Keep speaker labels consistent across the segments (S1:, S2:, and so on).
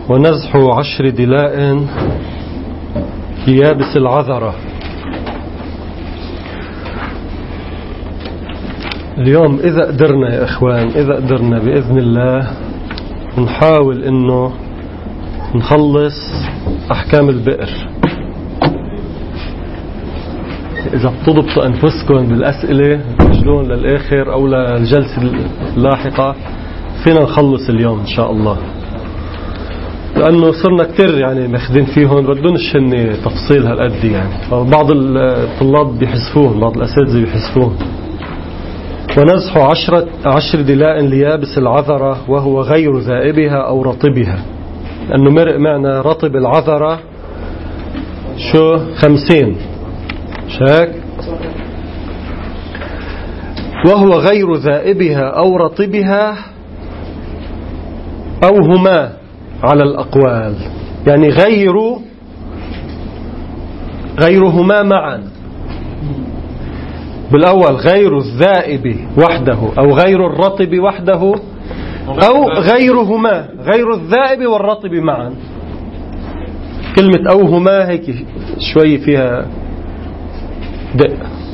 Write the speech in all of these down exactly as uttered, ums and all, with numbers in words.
S1: ونزح عشر دلاء يابس العذرة. اليوم إذا قدرنا يا إخوان، إذا قدرنا بإذن الله نحاول إنه نخلص أحكام البئر. إذا بتضبطوا أنفسكم بالأسئلة تسجلون للآخر أو للجلسة اللاحقة فينا نخلص اليوم إن شاء الله، لأنه صرنا كتير يعني ماخذين فيهم بدونش هن تفصيل هالقد يعني، بعض الطلاب بيحذفوهم، بعض الأساتذة بيحذفوهم. ونزح عشرة عشر دلاء ليابس العذرة وهو غير ذائبها أو رطبها، لأنه مرق معنا رطب العذرة شو خمسين شاك، وهو غير ذائبها أو رطبها أو هما على الأقوال، يعني غير غيرهما معا. بالأول غير الذائب وحده أو غير الرطب وحده أو غيرهما، غير الذائب والرطب معا. كلمة أو هما هيك شوي فيها دق،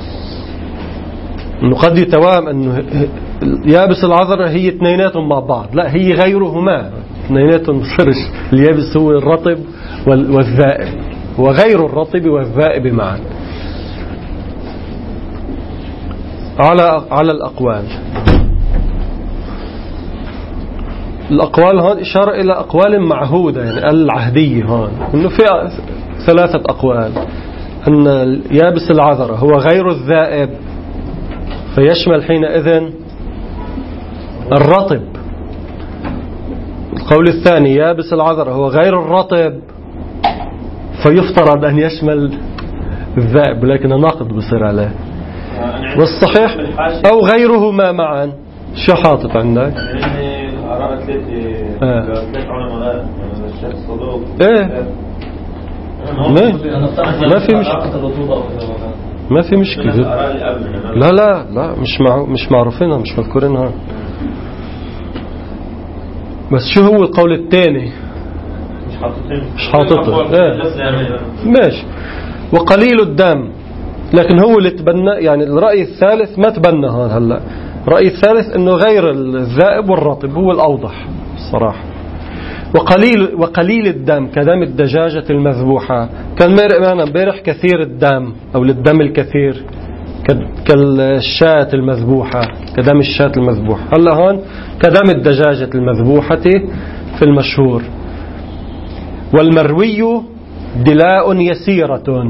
S1: إنه قد يتوهم إنه يابس العذرة هي اثنيناتهم مع بعض، لا هي غيرهما اثنيناتهم. بصيرش اليابس هو الرطب والذائب، وغير الرطب والذائب معا على على الأقوال. الأقوال هون إشارة إلى أقوال معهودة يعني العهدية، هون إنه في ثلاثة أقوال، أن يابس العذرة هو غير الذائب فيشمل حينئذ الرطب. القول الثاني يابس العذرة هو غير الرطب فيفترض أن يشمل الذائب، لكن ناقض بصير عليه. والصحيح أو غيرهما معا. شو حاطط عندك؟ آه. ايه ما ما في مشكلة، ما في مشكلة. لا لا لا مش مع مش معروفينها، مش مذكورينها. بس شو هو القول الثاني؟ مش حاططين مش حاططه ايه ماشي. وقليل الدم، لكن هو اللي تبنى يعني الرأي الثالث ما تبنى هون هلا. الرأي الثالث انه غير الذائب والرطب هو الأوضح الصراحة. وقليل وقليل الدم كدم الدجاجة المذبوحة، كان مرق معنا امبارح كثير الدم أو للدم الكثير كالشاة المذبوحة، كدم الشاة المذبوحة. هلا هون كدم الدجاجة المذبوحة في المشهور. والمروي دلاء يسيرة،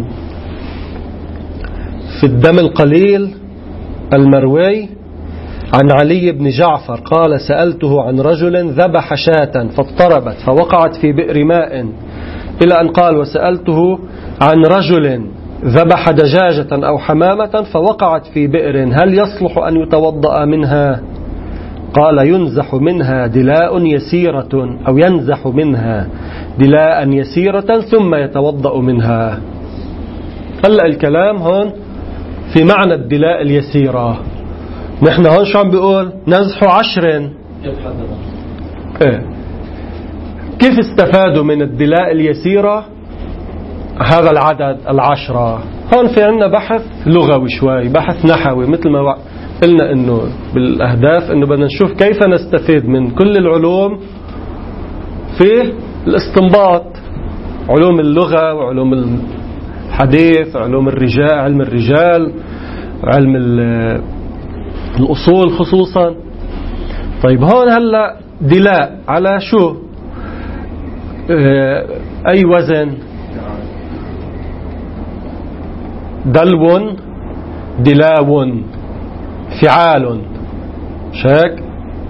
S1: في الدم القليل المروي عن علي بن جعفر قال سألته عن رجل ذبح شاة فاضطربت فوقعت في بئر ماء، إلى أن قال وسألته عن رجل ذبح دجاجة أو حمامة فوقعت في بئر هل يصلح أن يتوضأ منها؟ قال ينزح منها دلاء يسيرة أو ينزح منها دلاء يسيرة ثم يتوضأ منها. هلأ الكلام هون في معنى الدلاء اليسيرة. نحن هون شو عم بيقول؟ نزح عشر. إيه؟ كيف استفادوا من الدلاء اليسيرة هذا العدد العشرة؟ هون في عنا بحث لغوي شوي، بحث نحوي، مثل ما قلنا انه بالاهداف انه بدنا نشوف كيف نستفيد من كل العلوم في الاستنباط، علوم اللغة وعلوم الحديث، علوم الرجال، علم الرجال، علم الأصول خصوصا. طيب هون هلا دلاء على شو؟ اه أي وزن؟ دلو دلاو فعال شاك،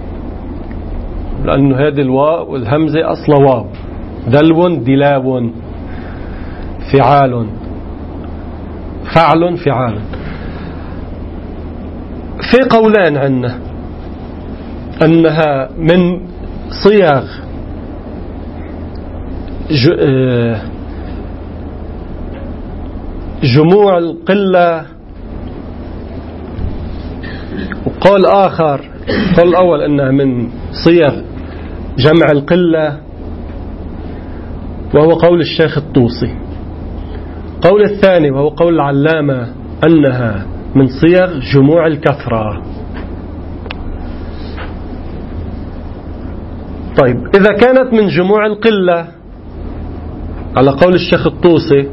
S1: لأنه هذه الواو والهمزة أصل واو. دلو دلاو فعال فعل فعال. في قولان عنا أنها من صيغ جموع القلة، وقول آخر القول الأول أنها من صيغ جمع القلة، وهو قول الشيخ الطوسي. قول الثاني وهو قول العلامة أنها من صيغ جموع الكثرة. طيب إذا كانت من جموع القلة على قول الشيخ الطوسي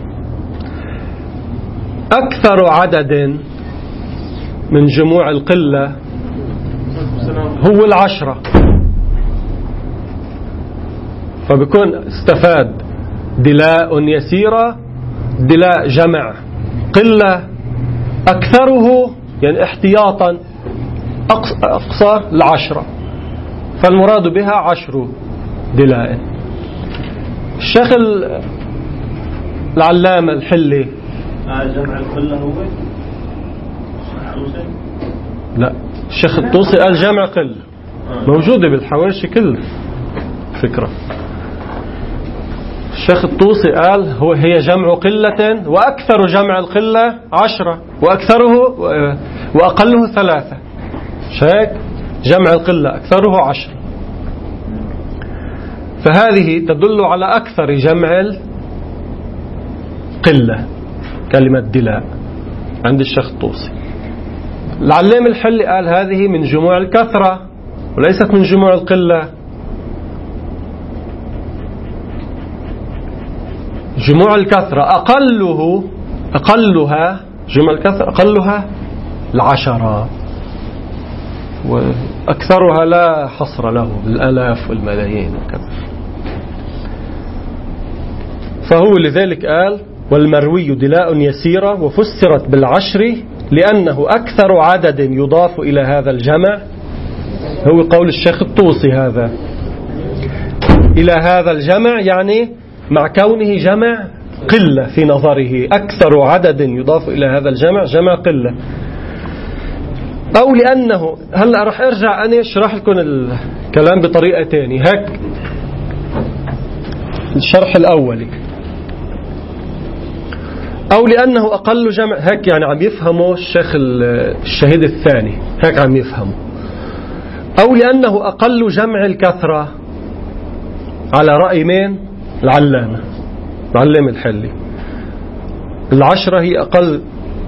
S1: أكثر عدد من جموع القلة هو العشرة، فبكون استفاد دلاء يسيرة دلاء جمع قلة أكثره يعني احتياطا أقصى العشرة، فالمراد بها عشر دلاء. الشيخ العلامة الحلي
S2: جمع القلة هو
S1: لا، الشيخ الطوسي قال جمع قلة موجودة بالحواشي كل فكرة. الشيخ الطوسي قال هو هي جمع قلة وأكثر جمع القلة عشرة وأكثره وأقله ثلاثة، شايك جمع القلة أكثره عشرة، فهذه تدل على أكثر جمع القلة كلمة دلاء عند الشيخ الطوسي. العلامة الحلي قال هذه من جموع الكثرة وليست من جموع القلة. جموع الكثرة أقله أقلها جموع الكثرة أقلها العشرة وأكثرها لا حصر له بالآلاف والملايين وكذا. فهو لذلك قال والمروي دلاء يسيرة وفسرت بالعشر لأنه أكثر عدد يضاف إلى هذا الجمع. هو قول الشيخ الطوسي هذا إلى هذا الجمع يعني مع كونه جمع قلة في نظره، أكثر عدد يضاف إلى هذا الجمع جمع قلة. أو لأنه هلأ رح أرجع أنا أشرح لكم الكلام بطريقة تانية. هيك الشرح الأولي أو لأنه أقل جمع، هيك يعني عم يفهمه الشيخ الشهيد الثاني، هيك عم يفهمه. أو لأنه أقل جمع الكثرة على رأي مين؟ العلامة العلامة الحلي. العشرة هي أقل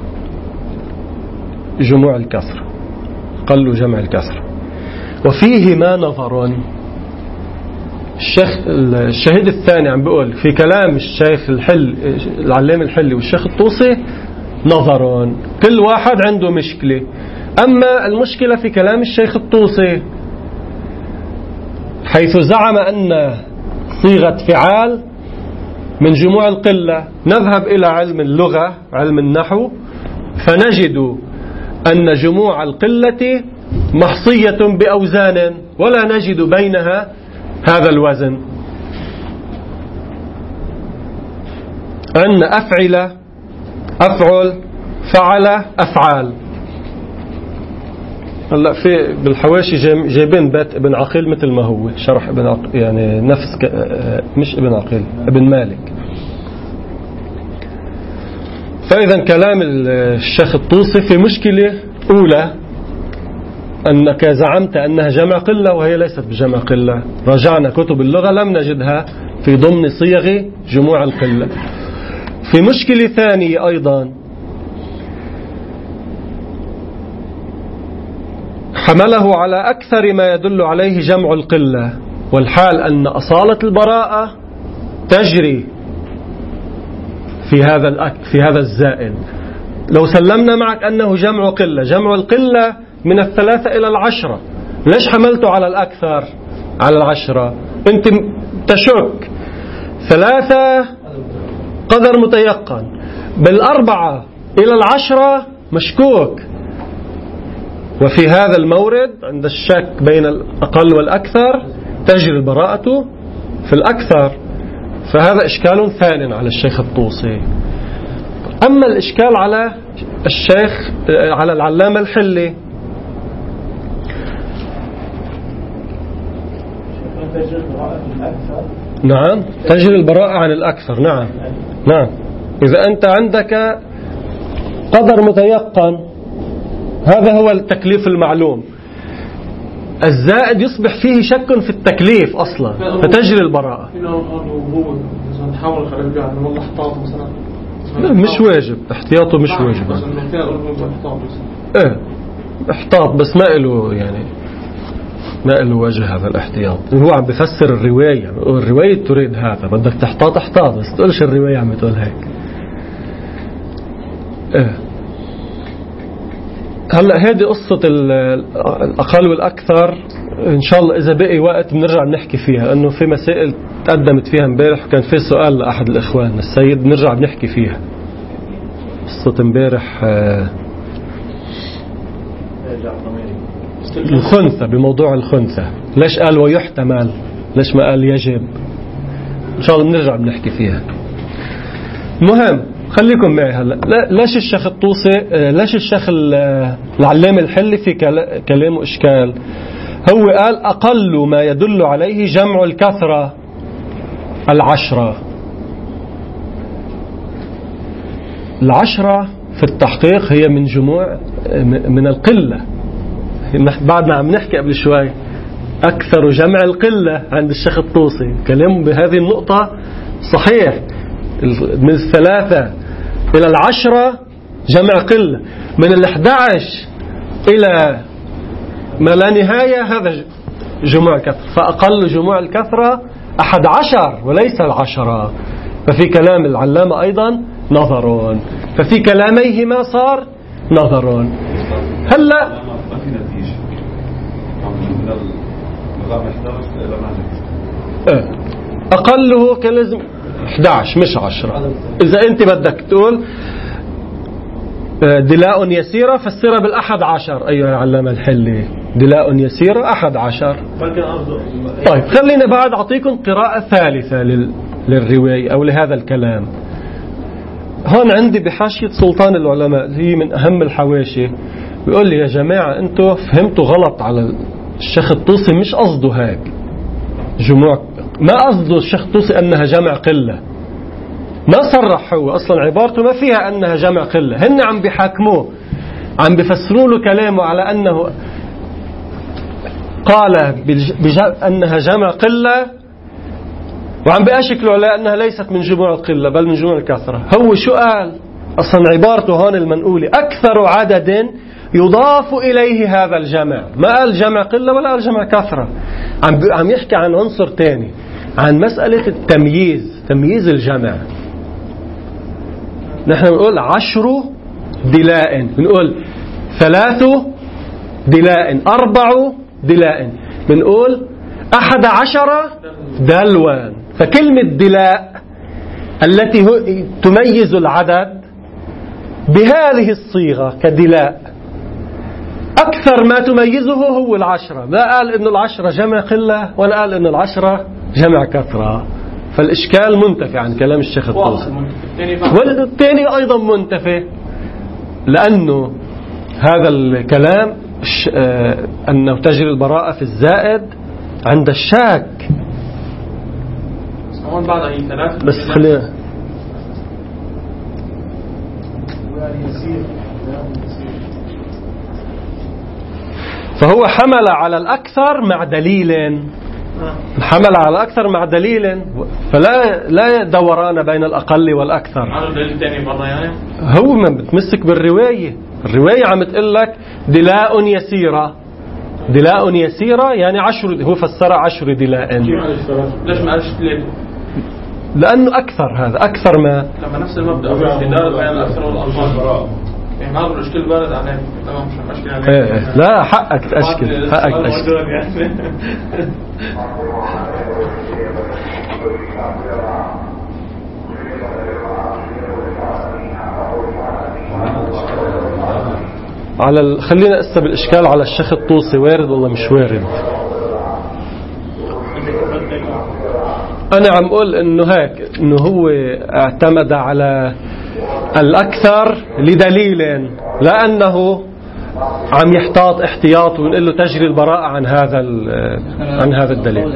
S1: جموع الكثرة، أقل جمع الكثرة. وفيه ما نظر. الشيخ الشهيد الثاني عم بيقول في كلام الشيخ الحل العلامة الحلي والشيخ الطوسي نظر، كل واحد عنده مشكلة. أما المشكلة في كلام الشيخ الطوسي حيث زعم أن صيغة فعال من جموع القلة. نذهب إلى علم اللغة علم النحو فنجد أن جموع القلة محصية بأوزان ولا نجد بينها هذا الوزن. أن أفعل أفعل فعل أفعال. هلا في بالحواشي جايبين بيت ابن عقيل مثل ما هو شرح ابن عقيل يعني نفس ك... مش ابن عقيل ابن مالك. فإذا كلام الشيخ الطوسي في مشكلة أولى أنك زعمت أنها جمع قلة وهي ليست بجمع قلة. راجعنا كتب اللغة لم نجدها في ضمن صيغ جموع القلة. في مشكلة ثانية أيضا حمله على أكثر ما يدل عليه جمع القلة، والحال أن أصالة البراءة تجري في هذا الأك في هذا الزائد. لو سلمنا معك أنه جمع قلة، جمع القلة من الثلاثة إلى العشرة، ليش حملته على الأكثر على العشرة؟ أنت تشك. ثلاثة قدر متيقن، بالأربعة إلى العشرة مشكوك. وفي هذا المورد عند الشك بين الأقل والأكثر تجري البراءة في الأكثر. فهذا إشكال ثاني على الشيخ الطوسي. أما الإشكال على الشيخ على العلامة الحلي نعم تجري البراءة عن الأكثر. نعم نعم إذا أنت عندك قدر متيقن، هذا هو التكليف المعلوم. الزائد يصبح فيه شك في التكليف أصلا فتجري البراءة. مش واجب احتياطه، مش واجب. ايه احتاط بس ما له يعني ما له وجه هذا الاحتياط. هو عم بفسر الرواية، الرواية تريد هذا، بدك تحتاط احتاط، بس تقولش الرواية عم تقول هيك. ايه هلا هذه قصة الأقل والأكثر. إن شاء الله إذا بقي وقت بنرجع نحكي فيها، لأنه في مسائل تقدمت فيها امبارح وكان في سؤال لأحد الإخوان السيد بنرجع بنحكي فيها. قصة امبارح الخنثى، بموضوع الخنثى ليش قال ويحتمل، ليش ما قال يجب. إن شاء الله بنرجع بنحكي فيها. مهم خليكم معي هلا. ليش الشيخ الطوسي، ليش الشيخ العلامة الحلي في كلامه إشكال؟ هو قال أقل ما يدل عليه جمع الكثرة العشرة. العشرة في التحقيق هي من جموع من القلة. بعدنا عم نحكي قبل شوي أكثر جمع القلة عند الشيخ الطوسي. كلامه بهذه النقطة صحيح. من الثلاثة إلى العشرة جمع قلة، من الأحد عشر إلى ما لا نهاية هذا جموع كثرة. فأقل جموع الكثرة أحد عشر وليس العشرة. ففي كلام العلامة أيضا نظرون، ففي كلاميهما صار نظرون. هلا أقله كلازم أحد عشر مش عشرة. إذا أنت بدك تقول دلاء يسيرة فسرها بالأحد عشر أيها العلامة الحلي، دلاء يسيرة أحد عشر. طيب خلينا بعد أعطيكم قراءة ثالثة للرواية أو لهذا الكلام. هون عندي بحاشية سلطان العلماء، هي من أهم الحواشي، بيقول لي يا جماعة أنتوا فهمتوا غلط على الشيخ الطوسي، مش قصده هيك جموع، ما قصده الشيخ الطوسي أنها جمع قلة، ما صرح هو أصلا عبارته ما فيها أنها جمع قلة. هن عم بيحاكموه، عم بيفسروا له كلامه على أنه قال أنها جمع قلة، وعم بيشكلوا على أنها ليست من جموع القلة بل من جموع الكثرة. هو شو قال أصلا عبارته هون المنقولة أكثر عدد يضاف إليه هذا الجمع، ما قال جمع قلة ولا قال جمع كثرة. عم عم يحكي عن عنصر تاني، عن مسألة التمييز، تمييز الجمع. نحن بنقول عشر دلاء، بنقول ثلاث دلاء، أربع دلاء، بنقول أحد عشر دلوا. فكلمة دلاء التي تميز العدد بهذه الصيغة كدلاء أكثر ما تميزه هو العشرة. ما قال إنه العشرة جمع قلة ولا قال إنه العشرة جمع كثرة. فالإشكال منتفي عن كلام الشيخ الطوسي، والثاني أيضا منتفي، لأنه هذا الكلام أنه تجري البراءة في الزائد عند الشاك. بس خلينا فهو حمل على الأكثر مع دليل، حمل على الأكثر مع دليل، فلا لا دوران بين الأقل والأكثر. هو ما بتمسك بالرواية، الرواية عم تقول لك دلاء يسيرة، دلاء يسيرة يعني عشر، هو فسر عشر دلاء.
S2: ليش ما قالش ثلاثة؟
S1: لأنه أكثر، هذا أكثر ما
S2: لما نفس المبدأ الدلالة بين الأكثر والأقل. يعني هذا الاشكال بارد عليك، تمام مش مشكلة عليك.
S1: ايه لا حقك تأشكل، حقك تأشكل. على ال... خلينا اسا بالاشكال على الشيخ الطوسي، وارد ولا مش وارد؟ انا عم اقول انه هيك، انه هو اعتمد على الأكثر لدليل، لأنه عم يحتاط احتياط ونقول له تجري البراءة عن هذا عن هذا الدليل.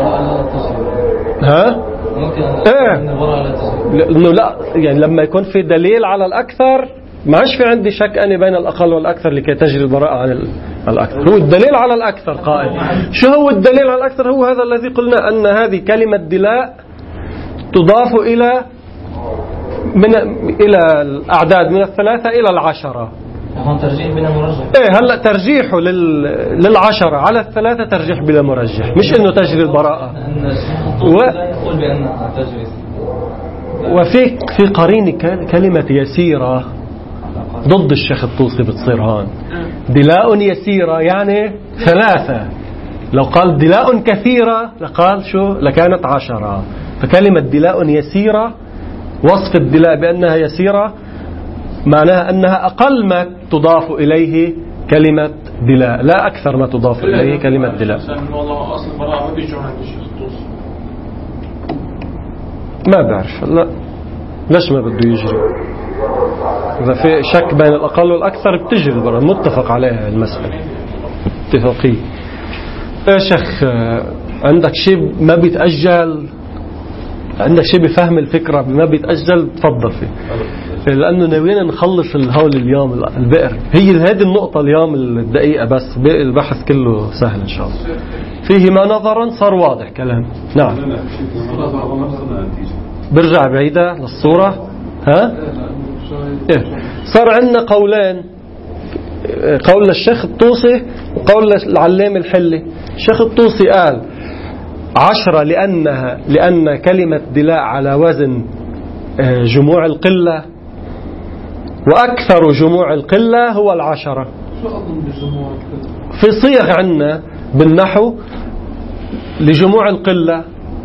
S1: ها؟ ايه انه لا، يعني لما يكون في دليل على الأكثر ما عادش في عندي شك أني بين الأقل والأكثر لكي تجري البراءة عن الأكثر، هو الدليل على الأكثر قائل. شو هو الدليل على الأكثر؟ هو هذا الذي قلنا أن هذه كلمة دلاء تضاف إلى من إلى الأعداد من الثلاثة إلى العشرة.
S3: هون ترجيح بلا مرجح.
S1: إيه هلا ترجيحه لل... للعشرة على الثلاثة ترجيح بلا مرجح، مش إنه تجري البراءة. و...
S3: يقول بأنها تجري.
S1: وفي في قرين كلمة يسيرة ضد الشيخ الطوسي بتصير هون. دلاء يسيرة يعني ثلاثة، لو قال دلاء كثيرة لقال شو لكانت عشرة. فكلمة دلاء يسيرة وصف الدلاء بأنها يسيرة معناها أنها أقل ما تضاف إليه كلمة دلاء، لا أكثر ما تضاف إليه كلمة دلاء. ما بعرف لا ليش ما بده يجري. إذا في شك بين الأقل والأكثر بتجري البراءة، متفق عليها المسألة اتفاقية. يا شيخ عندك شيء ما بيتأجل، عندك شيء بفهم الفكرة ما بيتأجل تفضل فيه، لأنه ناويين نخلص الهول اليوم البئر. هي هذه النقطة اليوم الدقيقة بس، البحث كله سهل إن شاء الله. فيه ما نظرا صار واضح كلام. نعم برجع بعيدة للصورة. ها إيه؟ صار عندنا قولين، قول الشيخ الطوسي وقول العلامة الحلي. الشيخ الطوسي قال عشرة لأنها لأن كلمة دلاء على وزن جموع القلة، وأكثر جموع القلة هو العشرة. في صيغ عندنا بالنحو لجموع القلة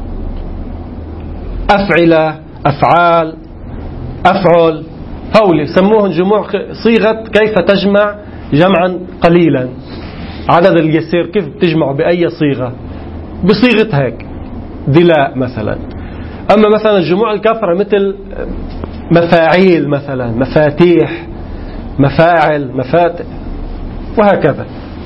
S1: أفعلة أفعال أفعل، هؤلاء سموهم جموع صيغة كيف تجمع جمعا قليلا. عدد اليسير كيف بتجمع بأي صيغة؟ بصيغة هيك دلاء مثلا. أما مثلا جموع الكثرة مثل مفاعيل مثلا، مفاتيح، مفاعل، مفاتح، وهكذا.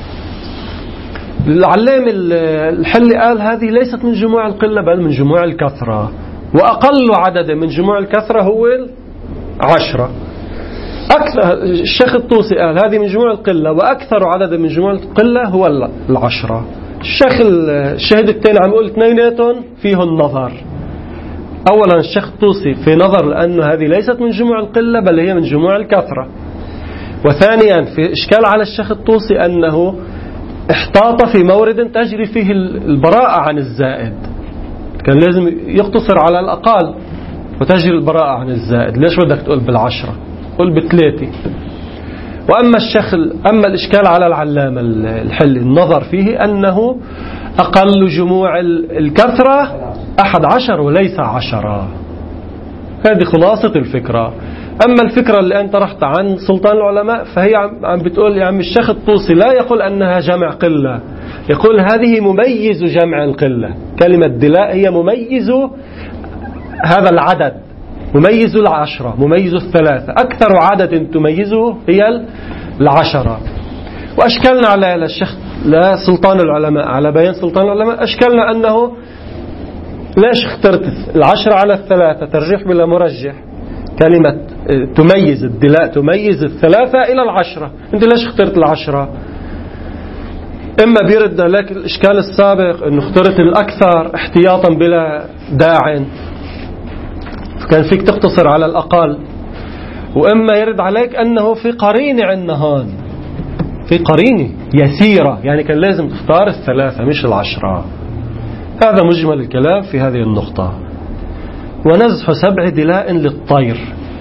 S1: العلامة الحلي قال هذه ليست من جموع القلة بل من جموع الكثرة، وأقل عدد من جموع الكثرة هو عشرة. أكثر الشيخ الطوسي قال هذه من جموع القلة، وأكثر عدد من جموع القلة هو العشرة. الشيخ الشهيد الثاني عم يقول اثنيناتهم فيهم نظر. أولا الشيخ الطوسي في نظر لأنه هذه ليست من جموع القلة بل هي من جموع الكثرة، وثانيا في إشكال على الشيخ الطوسي أنه احتاط في مورد تجري فيه البراءة عن الزائد، كان لازم يقتصر على الأقل وتجري البراءة عن الزائد. ليش بدك تقول بالعشرة؟ قل بثلاثة. وأما الشيخ أما الإشكال على العلامة الحلي النظر فيه أنه أقل جموع الكثرة أحد عشر وليس عشرة. هذه خلاصة الفكرة. أما الفكرة اللي أنت رحت عن سلطان العلماء فهي عم بتقول يا عم الشيخ الطوسي لا يقول أنها جمع قلة، يقول هذه مميز جمع القلة. كلمة دلاء هي مميز هذا العدد، مميز العشرة، مميز الثلاثة. أكثر عدد تميزه هي العشرة. وأشكلنا على الشيخ لا سلطان العلماء على بيان سلطان العلماء، أشكلنا أنه ليش اخترت العشرة على الثلاثة ترجيح بلا مرجح. كلمة تميز الدلاء تميز الثلاثة إلى العشرة، أنت ليش اخترت العشرة؟ إما بيرد لك الإشكال السابق أنه اخترت الأكثر احتياطا بلا داع فكان فيك تقتصر على الأقل، وإما يرد عليك أنه في قرينة عندنا هون، في قرينة يسيرة يعني كان لازم تختار الثلاثة مش العشرة. هذا مجمل الكلام في هذه النقطة. ونزح سبع دلاء للطير،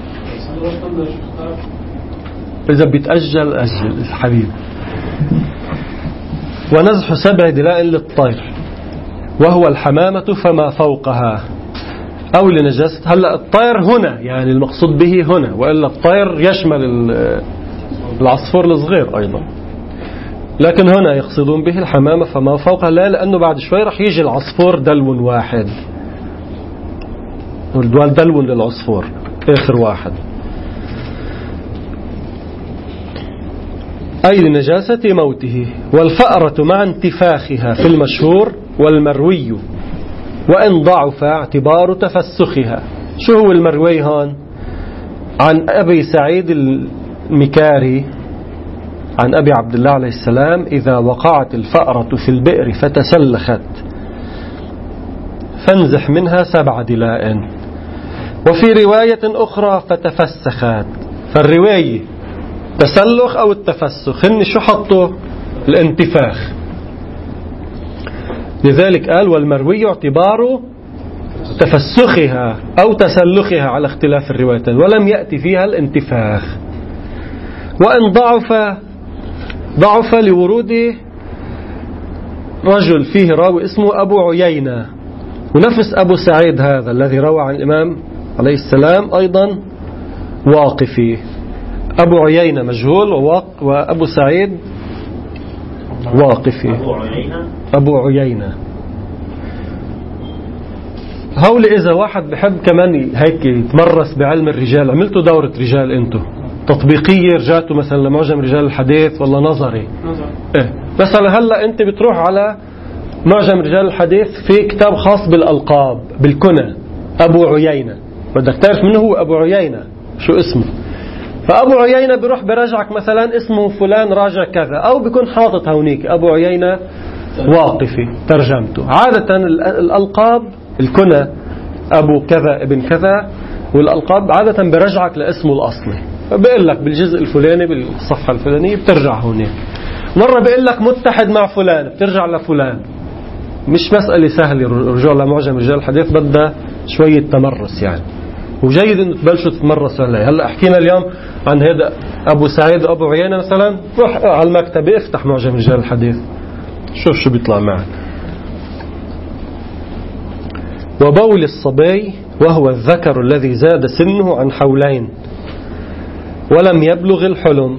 S1: إذا بيتأجل أجل الحبيب. ونزح سبع دلاء للطير وهو الحمامة فما فوقها أو لنجاسة. هلأ الطير هنا يعني المقصود به هنا، وإلا الطير يشمل العصفور الصغير أيضا، لكن هنا يقصدون به الحمامة فما فوقها. لا، لأنه بعد شوي رح يجي العصفور دلو واحد، والدوال دلو للعصفور آخر واحد. أي لنجاسة موته. والفأرة مع انتفاخها في المشهور والمروي، وإن ضعف اعتبار تفسخها. شو هو المروي هون؟ عن أبي سعيد المكاري عن أبي عبد الله عليه السلام: إذا وقعت الفأرة في البئر فتسلخت فانزح منها سبع دلاء. وفي رواية أخرى فتفسخت. فالرواية تسلخ أو التفسخ، هن شو حطوا؟ الانتفاخ. لذلك قال: والمروي اعتبار تفسخها أو تسلخها على اختلاف الروايتين، ولم يأتي فيها الانتفاخ. وإن ضعف ضعف لورود رجل فيه راوي اسمه أبو عيينة، ونفس أبو سعيد هذا الذي روى عن الإمام عليه السلام أيضا واقفي. أبو عيينة مجهول وأبو سعيد واقفي. أبو عيينة هول. إذا واحد بحب كمان هيك يتمرس بعلم الرجال، عملتوا دورة رجال انتو تطبيقية، رجعتوا مثلا لمعجم رجال الحديث ولا نظري؟
S2: نظري.
S1: إيه مثلا هلا انت بتروح على معجم رجال الحديث في كتاب خاص بالألقاب بالكنى أبو عيينة، بدك تعرف منه هو أبو عيينة شو اسمه. فأبو عيينة بيروح برجعك مثلا اسمه فلان راجع كذا، أو بيكون حاطط هونيك أبو عيينة واقفي ترجمته. عادة الألقاب الكنى أبو كذا ابن كذا، والألقاب عادة برجعك لاسمه الأصلي، فبقول لك بالجزء الفلاني بالصفحة الفلانية بترجع هونيك. مرة بقول لك متحد مع فلان بترجع لفلان. مش مسألة سهلة الرجوع لمعجم رجال الحديث، بدها شوية تمرس يعني، وجيد انه تبلشوا تتمرسوا عليه. هلا حكينا اليوم عن هذا ابو سعيد وابو عيينة مثلا، روح على المكتبة افتح معجم رجال الحديث شوف شو بيطلع معك. وبول الصبي وهو الذكر الذي زاد سنه عن حولين ولم يبلغ الحلم،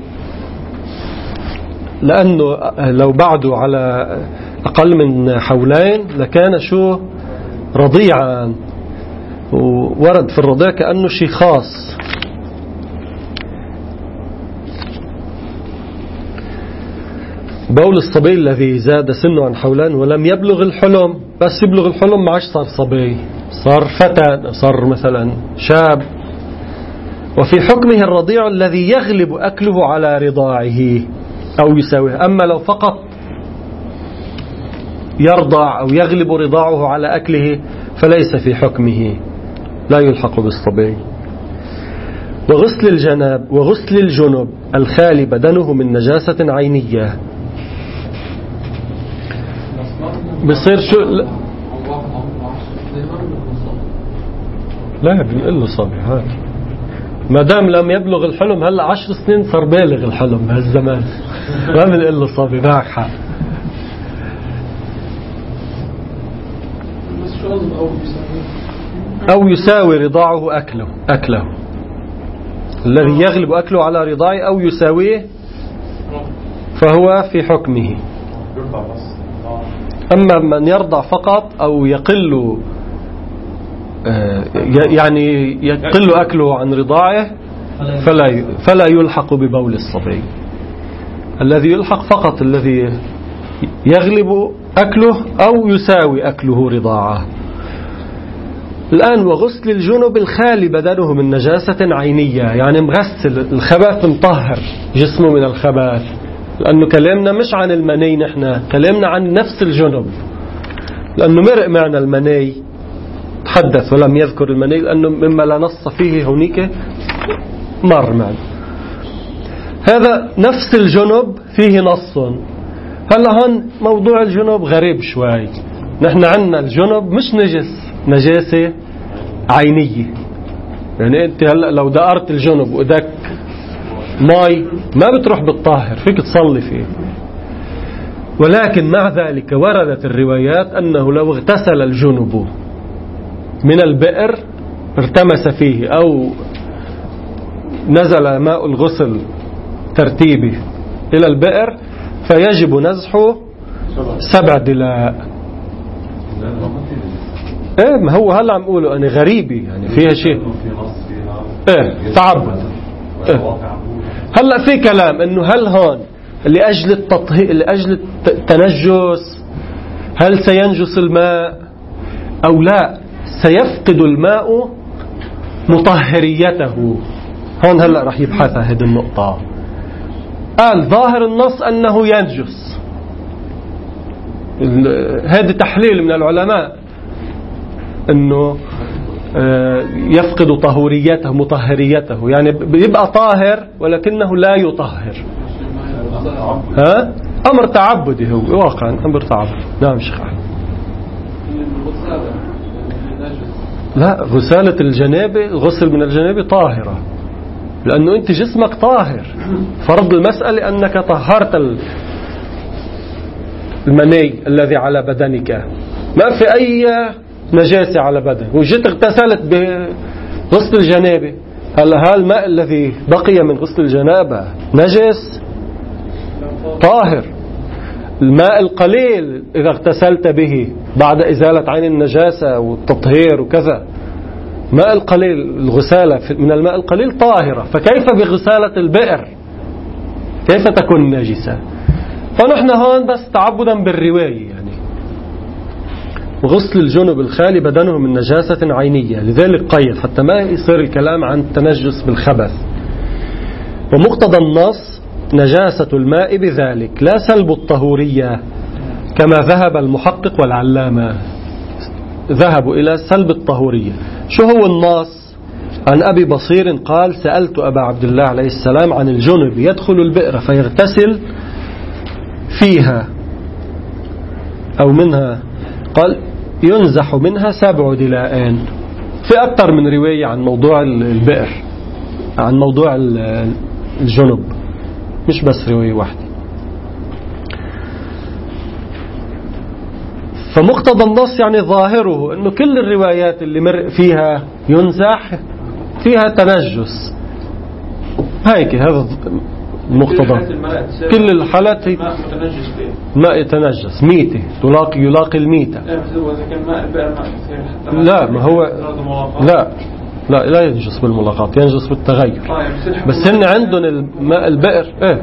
S1: لأنه لو بعده على أقل من حولين لكان شو رضيعا، وورد في الرضيع كأنه شيء خاص. بول الصبي الذي زاد سنه عن حولين ولم يبلغ الحلم، بس يبلغ الحلم ما عادش صار صبي، صار فتى، صار مثلا شاب. وفي حكمه الرضيع الذي يغلب أكله على رضاعه أو يساويه. أما لو فقط يرضع أو يغلب رضاعه على أكله فليس في حكمه، لا يلحق بالصبي. وغسل الجناب وغسل الجنب الخالي بدنه من نجاسة عينية. بصير شو لا, لا بنقول له صبي هذا ما دام لم يبلغ الحلم. هلا عشر سنين صار بالغ الحلم بهالزمان، ما بنقول له صبي، معك حق. أو يساوي رضاعه أكله أكله الذي يغلب أكله على رضاعه أو يساويه فهو في حكمه. أما من يرضع فقط أو يقل يعني يقل أكله عن رضاعه فلا فلا يلحق ببول الصبي. الذي يلحق فقط الذي يغلب أكله أو يساوي أكله رضاعه. الآن وغسل الجنب الخالي بدنه من نجاسة عينية، يعني مغسل الخبث مطهر جسمه من الخبث، لأنه كلامنا مش عن المني، نحن كلامنا عن نفس الجنب، لأنه مرق معنا المني تحدث ولم يذكر المني لأنه مما لا نص فيه هونيك مر معنا. هذا نفس الجنب فيه نص. هلا هون موضوع الجنب غريب شوي. نحن عندنا الجنب مش نجس، نجاسة عينية. يعني انت هلا لو دقرت الجنب وإدك ماي ما بتروح بالطاهر، فيك تصلي فيه. ولكن مع ذلك وردت الروايات أنه لو اغتسل الجنب من البئر ارتمس فيه أو نزل ماء الغسل ترتيبي إلى البئر فيجب نزحه سبع دلاء. ايه ما هو هلا عم اقوله انا غريبي يعني فيها شيء ايه تعبد. إيه. هلا في كلام انه هل هون لاجل التطهير لاجل التنجس هل سينجس الماء او لا، سيفقد الماء مطهريته. هون هلا راح يبحثها هذه النقطة. قال ظاهر النص أنه ينجس. هذا تحليل من العلماء أنه يفقد طهوريته مطهريته، يعني بيبقى طاهر ولكنه لا يطهر. ها؟ أمر تعبدي هو واقعا أمر تعبدي. نعم شيخ أحمد. لا، غسالة الجنابة، الغسل من الجنابة طاهرة، لأنه أنت جسمك طاهر. فرض المسألة أنك طهرت المني الذي على بدنك، ما في أي نجاسة على بدن، وجيت اغتسلت بغسل الجنابة، هل هذا الماء الذي بقي من غسل الجنابة نجس؟ طاهر. الماء القليل إذا اغتسلت به بعد إزالة عين النجاسة والتطهير وكذا، ماء القليل، الغسالة من الماء القليل طاهرة، فكيف بغسالة البئر؟ كيف تكون نجسة؟ فنحن هون بس تعبدا بالرواية، يعني وغسل الجنب الخالي بدنه من نجاسة عينية، لذلك قيد حتى ما يصير الكلام عن التنجس بالخبث. ومقتضى النص نجاسة الماء بذلك لا سلب الطهورية، كما ذهب المحقق والعلامة، ذهبوا إلى سلب الطهورية. شو هو النص؟ عن أبي بصير قال سألت أبا عبد الله عليه السلام عن الجنب يدخل البئر فيغتسل فيها أو منها، قال ينزح منها سبع دلاءان. في أكثر من رواية عن موضوع البئر، عن موضوع الجنب، مش بس رواية واحدة. فمقتضى النص يعني ظاهره أنه كل الروايات اللي مر فيها ينزح فيها تنجس، هيك هذا مقتضى. كل الحالات هي ماء يتنجس، ميتة تلاقي يلاقي الميتة. لا ما هو لا لا لا ينجس بالملاقات، ينجس بالتغير. بس هن عندهم الماء البئر ايه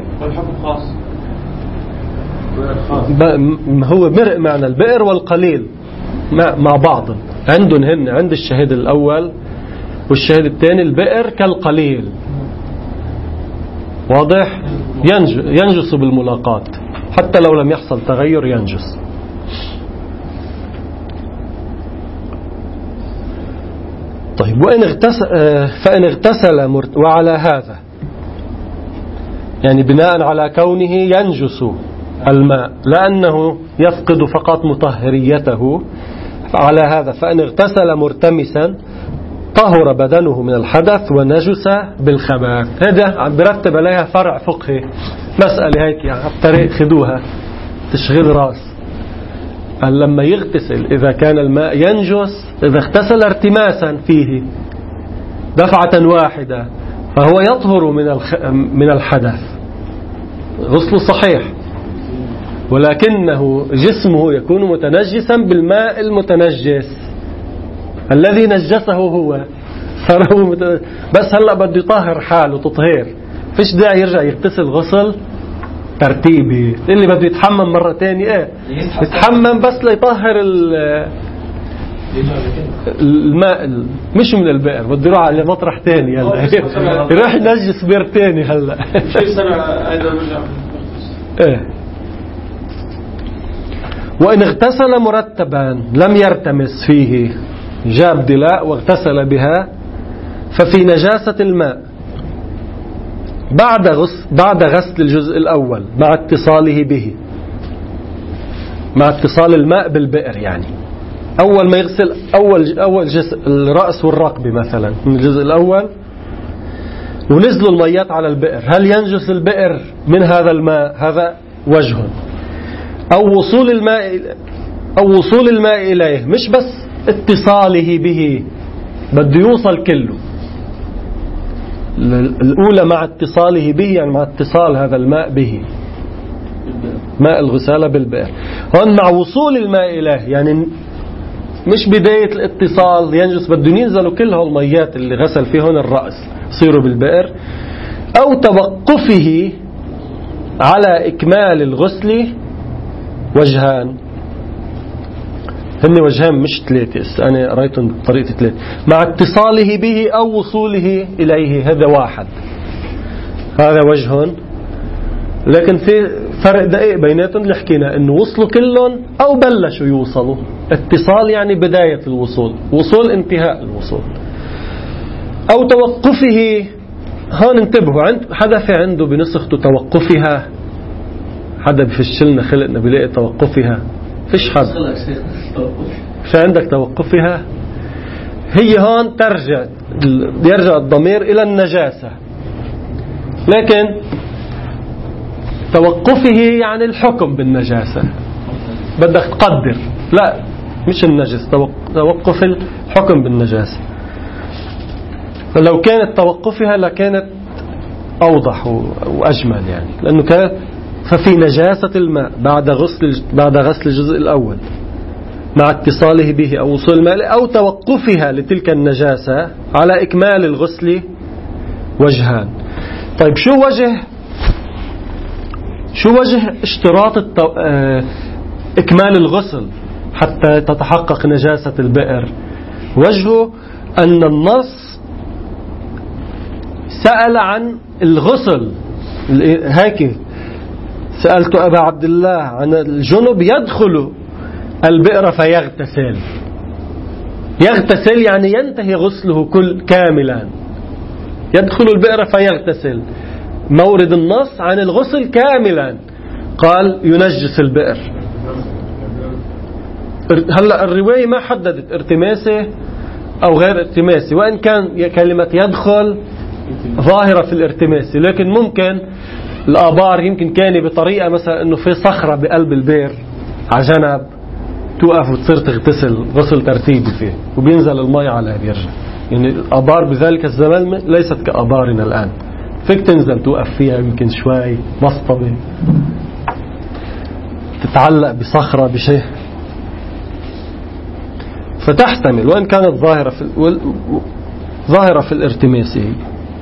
S1: ما هو مرق معنى البئر والقليل مع بعض عندهم. هن عند الشهيد الأول والشهيد الثاني البئر كالقليل، واضح؟ ينجس بالملاقات حتى لو لم يحصل تغير ينجس. طيب وإن اغتسل فإن اغتسل مرت... وعلى هذا يعني بناء على كونه ينجس الماء لأنه يفقد فقط مطهريته، على هذا فإن اغتسل مرتمسا طهر بدنه من الحدث ونجس بالخبث. هذا برتب عليها فرع فقهي، مسألة هيك يعني الطريق خدوها تشغيل راس. لما يغتسل إذا كان الماء ينجس، إذا اغتسل ارتماسا فيه دفعة واحدة فهو يطهر من من الحدث، غسل صحيح، ولكنه جسمه يكون متنجسا بالماء المتنجس الذي نجسه هو، بس هلأ بده يطهر حاله تطهير، فيش داعي يرجع يغتسل غسل ترتيبي. اللي بده يتحمم مرة تانية ايه يتحمم بس ليطهر الماء مش من البئر، بده يروح على مطرح تاني هلا يروح ينجس بئر تاني هلا ايه. وإن اغتسل مرتبا لم يرتمس فيه، جاب دلاء واغتسل بها، ففي نجاسة الماء بعد غسل بعد غسل الجزء الأول مع اتصاله به، مع اتصال الماء بالبئر. يعني أول ما يغسل أول أول جزء الرأس والرقبة مثلا من الجزء الأول ونزلوا الميات على البئر، هل ينجس البئر من هذا الماء؟ هذا وجه. أو وصول الماء أو وصول الماء إليه، مش بس اتصاله به، بده يوصل كله. الأولى مع اتصاله به يعني مع اتصال هذا الماء به، ماء الغسالة بالبئر. هون مع وصول الماء إليه يعني مش بداية الاتصال ينجس، بدهم ينزلوا كل هالميات اللي غسل فيهن الرأس يصيروا بالبئر، أو توقفه على إكمال الغسل. وجهان، هن وجهان مش ثلاثة، أنا رأيتهم بطريقة ثلاثة، مع اتصاله به أو وصوله إليه، هذا واحد، هذا وجه. لكن في فرق دقيق بيناتهم اللي حكينا انه وصلوا كلهم او بلشوا يوصلوا. اتصال يعني بداية الوصول، وصول انتهاء الوصول. او توقفه، هون انتبهوا، عند حدا في عنده بنسخته توقفها؟ حدا بفشلنا خلقنا بلاقي توقفها؟ فيش حدا. في عندك توقفها؟ هي هون ترجع، يرجع الضمير إلى النجاسة، لكن توقفه يعني الحكم بالنجاسة. بدك تقدر، لا مش النجس، توقف الحكم بالنجاسة. فلو كانت توقفها لكانت أوضح وأجمل يعني، لأنه كان ففي نجاسة الماء بعد غسل بعد غسل الجزء الأول مع اتصاله به أو وصول الماء، أو توقفها لتلك النجاسة على إكمال الغسل وجهان. طيب شو وجه شو وجه اشتراط التو... اه... إكمال الغسل حتى تتحقق نجاسة البئر؟ وجهه أن النص سأل عن الغسل. هيك سألت أبا عبد الله عن الجنب يدخل البئر فيغتسل. يغتسل يعني ينتهي غسله كل كاملا، يدخل البئر فيغتسل. مورد النص عن الغسل كاملا، قال ينجس البئر. هلأ الرواية ما حددت ارتماسه أو غير ارتماسي، وإن كان كلمة يدخل ظاهرة في الارتماسي، لكن ممكن الآبار يمكن كان بطريقة مثلا أنه في صخرة بقلب البئر على جنب توقف وتصير تغتسل غسل ترتيبي فيه وبينزل الماء عليها بيرجع. يعني الآبار بذلك الزمان ليست كآبارنا الآن، فيك تنزل توقف فيها يمكن شوي مصطبة تتعلق بصخرة بشيء، فتحتمل وإن كانت ظاهرة في ظاهرة في الارتماسي.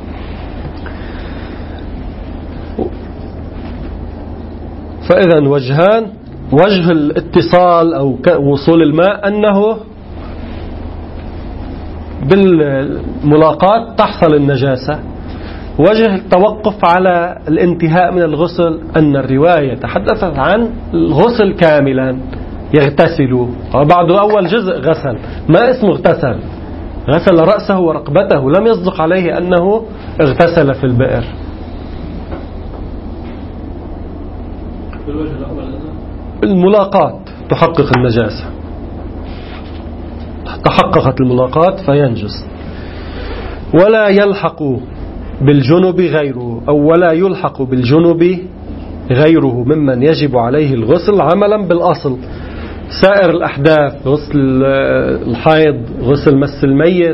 S1: فإذا وجهان: وجه الاتصال أو وصول الماء أنه بالملاقاة تحصل النجاسة. وجه التوقف على الانتهاء من الغسل أن الرواية تحدثت عن الغسل كاملا، يغتسل بعد أول جزء غسل، ما اسمه اغتسل، غسل رأسه ورقبته، لم يصدق عليه أنه اغتسل في البئر. الملاقاة تحقق النجاسة، تحققت الملاقاة فينجس. ولا يلحق بالجنب غيره، أو ولا يلحق بالجنب غيره ممن يجب عليه الغسل عملا بالأصل. سائر الأحداث، غسل الحيض، غسل مس الميت،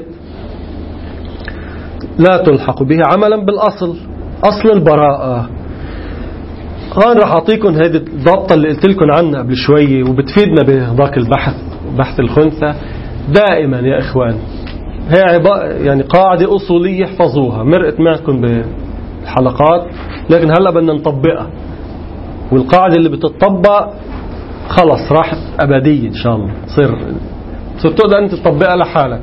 S1: لا تلحق به عملا بالأصل، أصل البراءة. هون رح أعطيكم هذه الضبطة اللي قلت لكم عنها قبل شوية وبتفيدنا بهذاك البحث، بحث الخنثى. دائما يا إخوان هي يعني قاعدة أصولية، احفظوها، مرقت معكم بالحلقات لكن هلأ بدنا نطبقها، والقاعدة اللي بتطبق خلص راحت أبدية إن شاء الله، صير صير تقدر أنت تطبقها لحالك.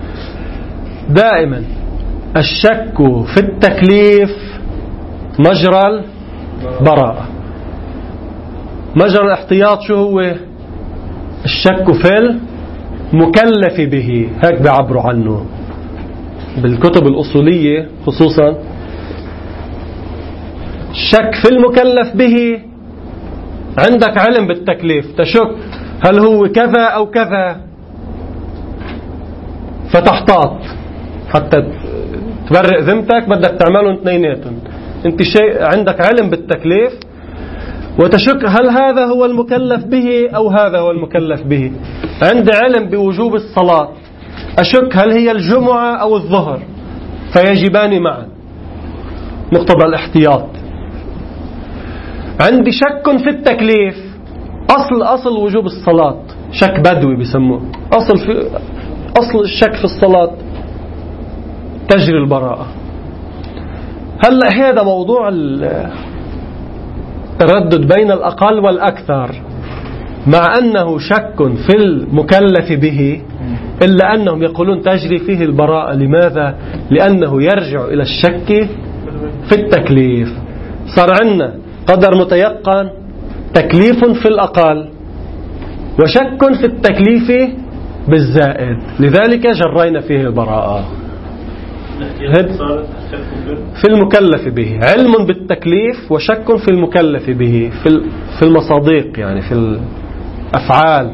S1: دائما الشك في التكليف مجرى البراءة. مجرى الاحتياط شو هو؟ الشك في المكلف به، هيك بيعبروا عنه بالكتب الأصولية خصوصا. الشك في المكلف به، عندك علم بالتكليف، تشك هل هو كذا أو كذا فتحتاط حتى تبرئ ذمتك، بدك تعملهم اثنيناتهم. انت شيء عندك علم بالتكليف وتشك هل هذا هو المكلف به أو هذا هو المكلف به. عندي علم بوجوب الصلاة، أشك هل هي الجمعة أو الظهر، فيجبان معا، مقتضى الاحتياط. عندي شك في التكليف، أصل أصل وجوب الصلاة شك بدوي بيسموه، أصل في أصل الشك في الصلاة تجري البراءة. هلأ هذا موضوع التردد بين الأقل والأكثر، مع أنه شك في المكلف به إلا أنهم يقولون تجري فيه البراءة. لماذا؟ لأنه يرجع إلى الشك في التكليف. صار عندنا قدر متيقن، تكليف في الأقل، وشك في التكليف بالزائد، لذلك جرينا فيه البراءة. في المكلف به، علم بالتكليف وشك في المكلف به، في في المصادق يعني في الأفعال.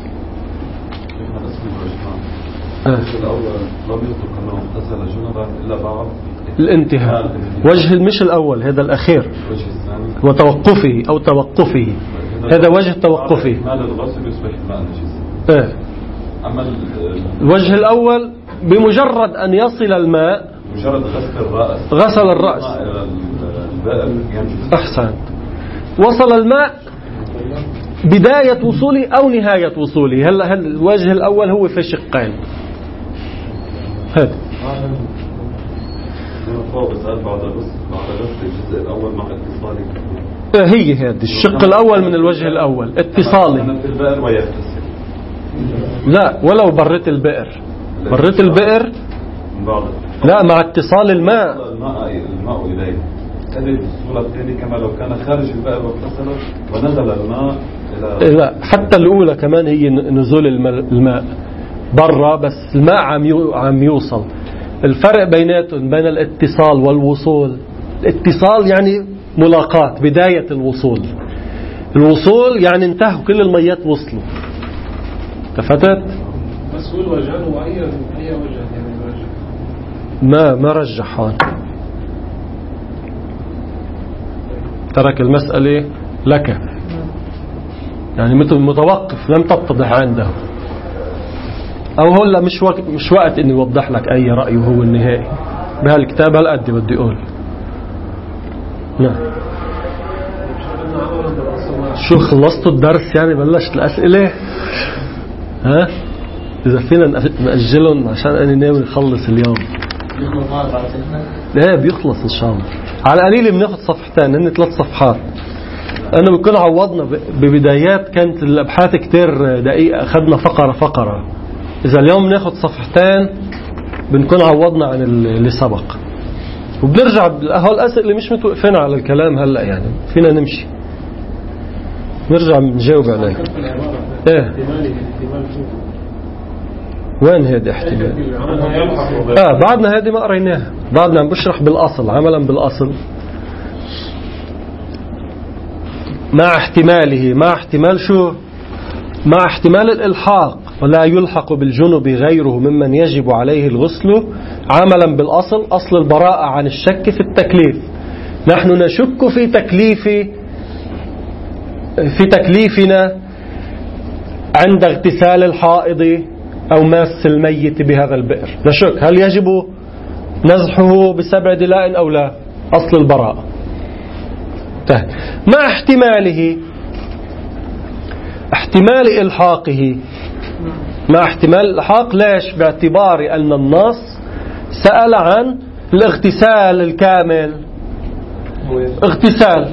S1: الانتهاء وجه مش الأول، هذا الأخير وتوقفه أو توقفه، هذا وجه توقفه. إيه. الوجه الأول بمجرد أن يصل الماء،
S4: مجرد غسل الرأس،
S1: غسل الرأس أحسن، وصل الماء بداية وصوله أو نهاية وصوله. هلا هل الوجه الأول هو في شقين. هذا
S4: بعد غسل الجزء الأول مع اتصاله،
S1: هي هذا الشق الأول من الوجه الأول اتصالي.
S4: في البئر ويغتسل،
S1: لا ولو برت البئر، برت البئر لا مع اتصال الماء
S4: الماء الماء إليه. هذه الصورة الثانية كما لو كان خارج البئر واغتسل ونزل الماء إلى،
S1: لا حتى الأولى كمان هي نزول الماء برا، بس الماء عم عم يوصل. الفرق بيناتهم بين الاتصال والوصول، الاتصال يعني ملاقاة، بداية الوصول. الوصول يعني انتهوا كل الميات وصلوا. تفتت؟
S2: مسؤول وجهه وأي أي وجه يعني وجه
S1: ما ما رجح هون، ترك المسألة لك يعني مثل متوقف، لم تتضح عنده، أو هلا مش وقت مش وقت إني أوضح لك أي رأي وهو النهائي بهالكتاب. هالقد بدي أقول نعم. شو خلصت الدرس يعني بلشت الأسئلة؟ ها إذا فينا نأجلهم عشان أنا ناوي نخلص اليوم. لا بيخلص إن شاء الله، على قليل بناخد صفحتين، هن ثلاث صفحات. أنا بكون عوضنا ببدايات كانت الأبحاث كتير دقيقة، أخذنا فقرة فقرة. إذا اليوم ناخد صفحتين بنكون عوضنا عن اللي سبق، وبنرجع هول الأسئلة مش متوقفين على الكلام هلأ، يعني فينا نمشي نرجع نجاوب عليه. إيه وين هذا احتمال؟ آه بعدنا هذه ما قريناها، بعدنا عم بشرح بالأصل، عملا بالأصل مع احتماله، مع احتمال شو؟ مع احتمال الإلحاق، ولا يلحق بالجنب غيره ممن يجب عليه الغسل، عملا بالأصل، أصل البراءة عن الشك في التكليف. نحن نشك في تكليف في تكليفنا عند اغتسال الحائض أو ماس الميت بهذا البئر، نشك هل يجب نزحه بسبع دلاء أو لا، أصل البراءة. مع احتماله، احتمال إلحاقه، مع احتمال الإلحاق، ليش؟ باعتبار أن النص سأل عن الاغتسال الكامل، اغتسال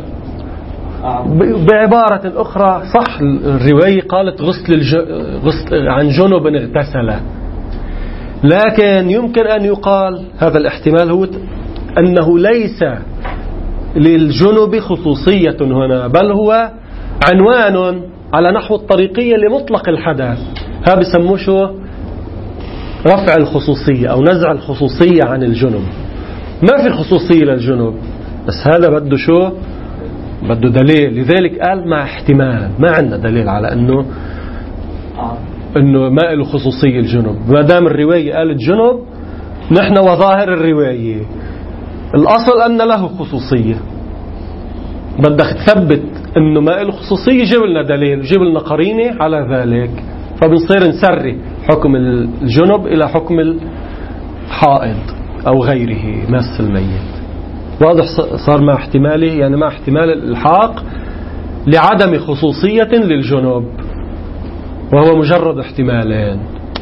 S1: بعبارة أخرى صح الرواية قالت غسل, الج... غسل عن جنب اغتسل، لكن يمكن أن يقال هذا الاحتمال هو أنه ليس للجنب خصوصية هنا، بل هو عنوان على نحو الطريقية لمطلق الحدث. هذا بسموه شو؟ رفع الخصوصية أو نزع الخصوصية عن الجنب. ما في خصوصية للجنب، بس هذا بده شو؟ بده دليل. لذلك قال مع احتمال، ما عندنا دليل على أنه أنه ما له خصوصية الجنب. ما دام الرواية قالت جنب، نحن وظاهر الرواية الأصل أن له خصوصية، بدك تثبت أنه ما له خصوصية، جيب لنا دليل، جيب لنا قرينة على ذلك، فبنصير نسري حكم الجنب إلى حكم الحائض أو غيره مس الميت. واضح صار مع احتماله، يعني مع احتمال الإلحاق لعدم خصوصية للجنب، وهو مجرد احتمالين.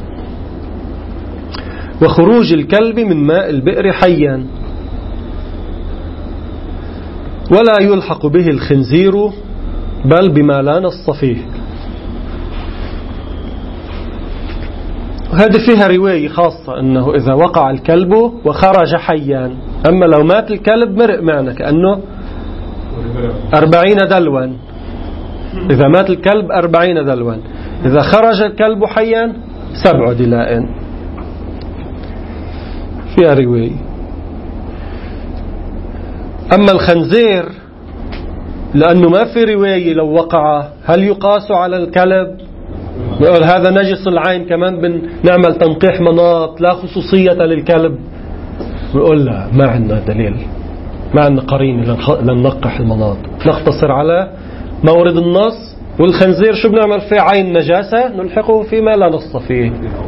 S1: وخروج الكلب من ماء البئر حيا، ولا يلحق به الخنزير بل بما لا نص فيه. هذه فيها رواية خاصة أنه إذا وقع الكلب وخرج حيا، أما لو مات الكلب مرق معنا كأنه أربعين دلوا. إذا مات الكلب أربعين دلوا. إذا خرج الكلب حيا سبع دلاء. فيها رواية. أما الخنزير لأنه ما في رواية لو وقع هل يقاس على الكلب؟ يقول هذا نجس العين كمان بنعمل تنقيح مناط لا خصوصية للكلب. يقول لا ما عندنا دليل ما عندنا قرينة لننقح المناط نقتصر على مورد النص. والخنزير شو بنعمل فيه؟ عين نجاسة نلحقه فيما لا نص فيه.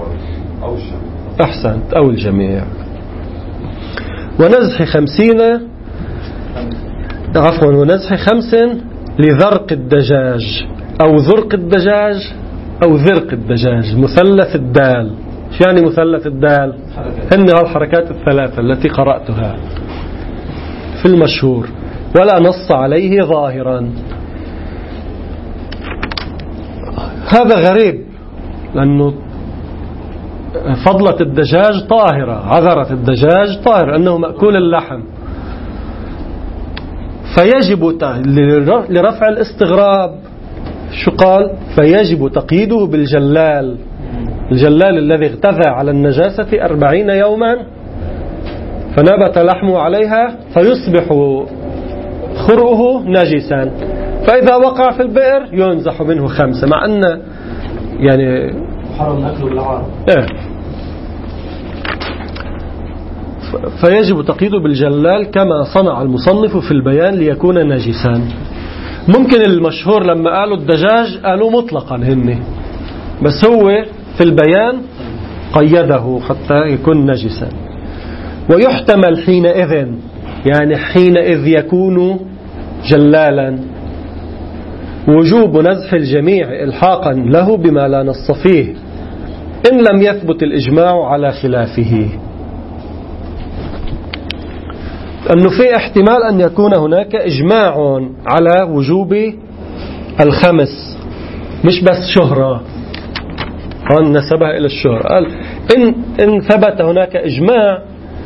S1: أحسنت أو الجميع. ونزح خمسين عفوا ونزح خمس لذرق الدجاج أو ذرق الدجاج أو ذرق الدجاج مثلث الدال. شو يعني مثلث الدال؟ هن الحركات الثلاثة التي قرأتها في المشهور ولا نص عليه ظاهرا. هذا غريب لأنه فضلة الدجاج طاهرة عذرة الدجاج طاهرة أنه مأكول اللحم. فيجب لرفع الاستغراب شو قال؟ فيجب تقييده بالجلال. الجلال الذي اغتذى على النجاسة أربعين يوما فنبت لحمه عليها فيصبح خرؤه نجسا فإذا وقع في البئر ينزح منه خمسة مع أن يعني
S3: حرم أكله بالعار.
S1: إيه. فيجب تقييده بالجلال كما صنع المصنف في البيان ليكون نجسا. ممكن المشهور لما قالوا الدجاج قالوا مطلقا هن بس هو في البيان قيده حتى يكون نجسا. ويحتمل حينئذ يعني حينئذ يكون جلالا وجوب نزح الجميع إلحاقا له بما لا نص فيه إن لم يثبت الإجماع على خلافه. أنه في احتمال أن يكون هناك إجماع على وجوب الخمس مش بس شهرة قال نسبها إلى الشهرة. قال إن, إن ثبت هناك إجماع